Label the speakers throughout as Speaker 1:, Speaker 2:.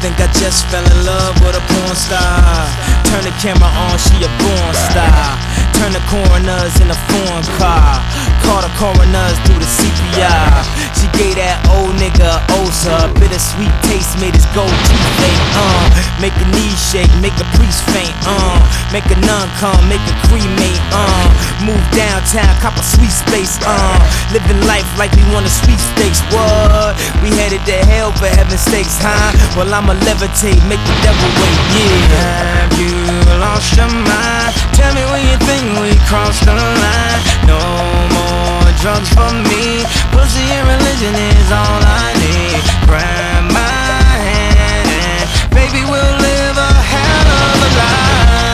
Speaker 1: think I just fell in love with a porn star. Turn the camera on, she a born star. Turn the coroners in a foreign car. Call the coroners through the CPR. She gave that old nigga a Osa. Bittersweet taste made his gold teeth fake. Make a knee shake, make a priest faint. Make a nun come, make a cremate. Move downtown, cop a sweet space. Living life like we want a sweet steaks. What? We headed to hell for heaven's sakes, huh? Well, I'ma levitate, make the devil wait, yeah. Have you lost your mind? Tell me when you think we crossed the line. No more drugs for me. Pussy and religion is all I need. Grab my hand and baby, we'll live a hell of a life.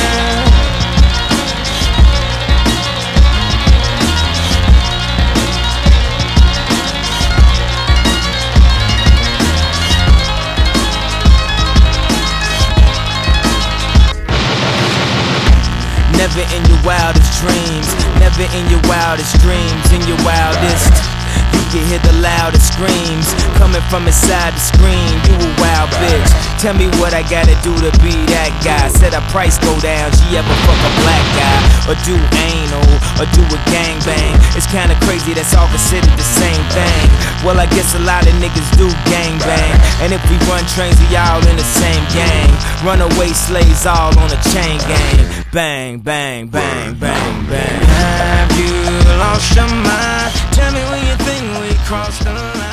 Speaker 1: Never in your wildest dreams, never in your wildest dreams, in your wildest. You can hear the loudest screams coming from inside the screen. You a wild bitch. Tell me what I gotta do to be that guy. Said her price go down, she ever fuck a black guy, or do anal, or do a gangbang. It's kinda crazy, that's all considered the same thing. Well, I guess a lot of niggas do gangbang. And if we run trains, we all in the same gang. Runaway slaves all on a chain gang. Bang, bang, bang, bang, bang. Have you lost your mind? Tell me when you think we crossed the line.